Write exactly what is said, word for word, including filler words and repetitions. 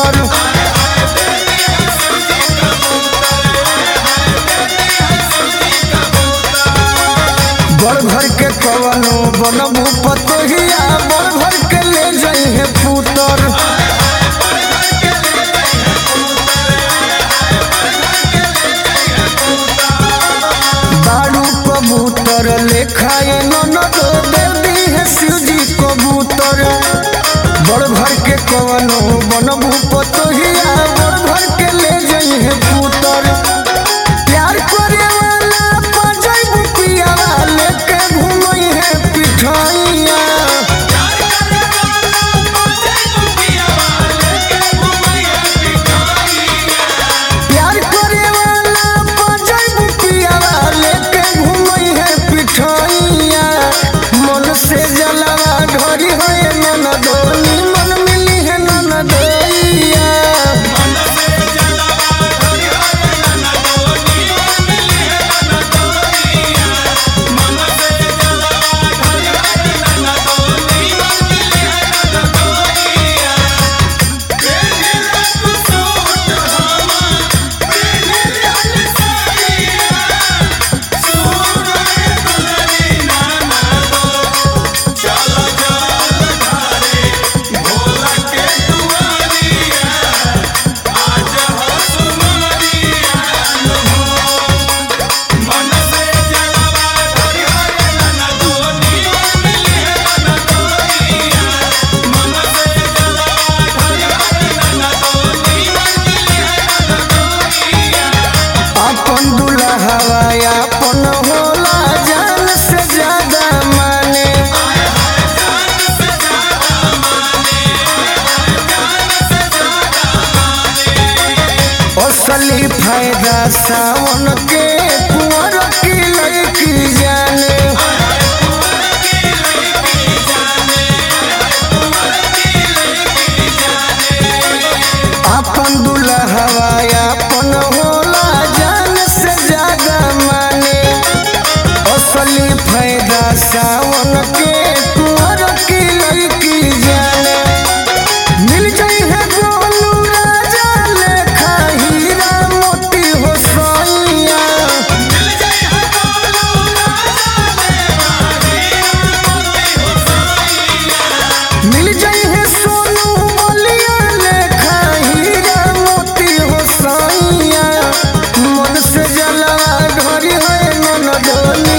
कबूतर बड़ घर के कवनो बनबू पतोहिया बड़ घर के ले जइहे पुतर बारू कबूतर लेखाए ननद दे दी है शिवजी कबूतर बड़ घर के कवनो बनबू पतोहिया बड़ घर के ले जइहे पुतर प्यार करे वाला पाजैबू पियावा लेके घूमई है पिठैया प्यार करे वाला पाजैबू पियावा लेके घूमई है पिठैया मन से जलवा ढोरी है ननदोनी मन मिली है ननदैया अपन दुल्हवा अपन होला जान से ज्यादा माने असली फायदा सावन के कुंवर की लड़की जाने अपन दुल्हवा अपन होला जान से ज्यादा माने असली फायदा सावन के कुंवर की लड़की जाने मिल जाई है गोलू राजा लेखा हीरा मोती हो सैया मिल जाई है सोनू बलिया लेखा हीरा मोती हो सैया मन से जलवा ढोरी है ननदोनी